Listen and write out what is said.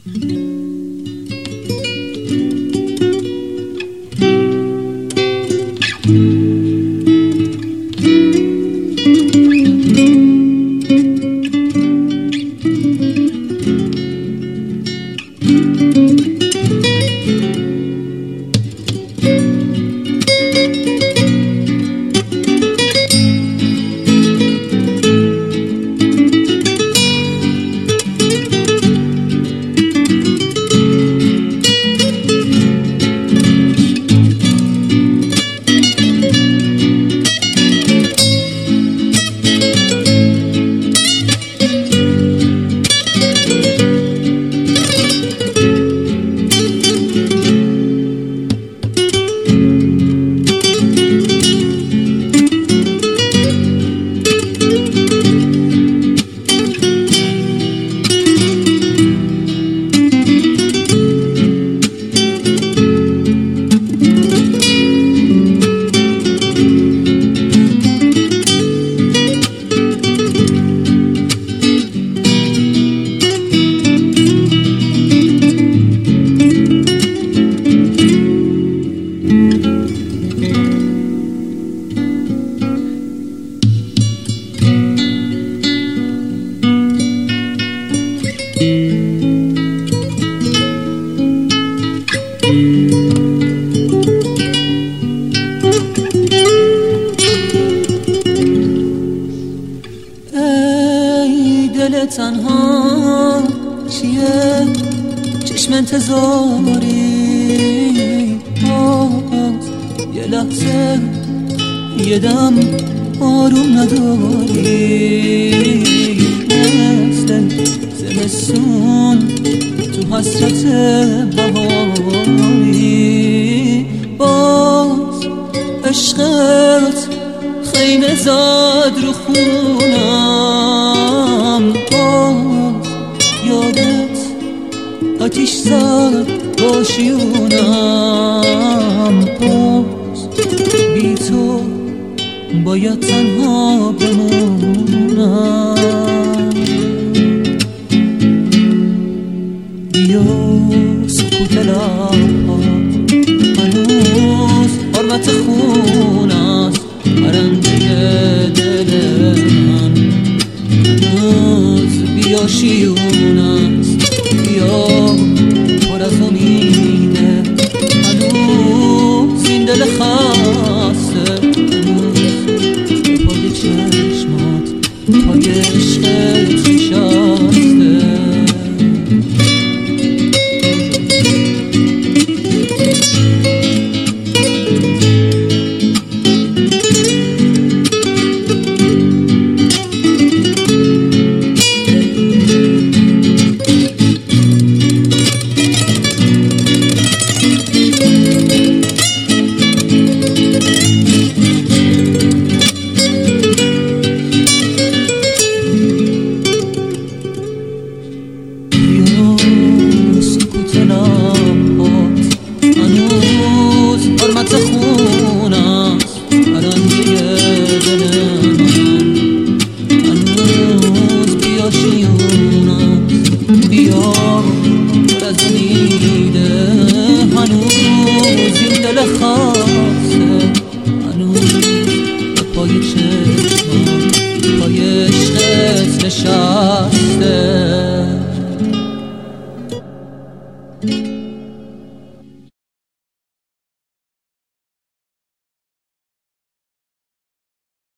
تنها چیه چشم انتظاری باز یه لحظه یه دم آروم نداری مثل زمستون تو حسرت بهاری باز عشقت خیمه زد رو خونم باز یادت آتیش زد با شیونم باز بی تو باید تنها بمونم بیا سکوت لبها هنوز حرمت خون است پرنده دل من هنوز بیا شیون است بیا پر از امیده هنوز این دل خسته هنوز پای چشمات پای عشقت نشسته نشسته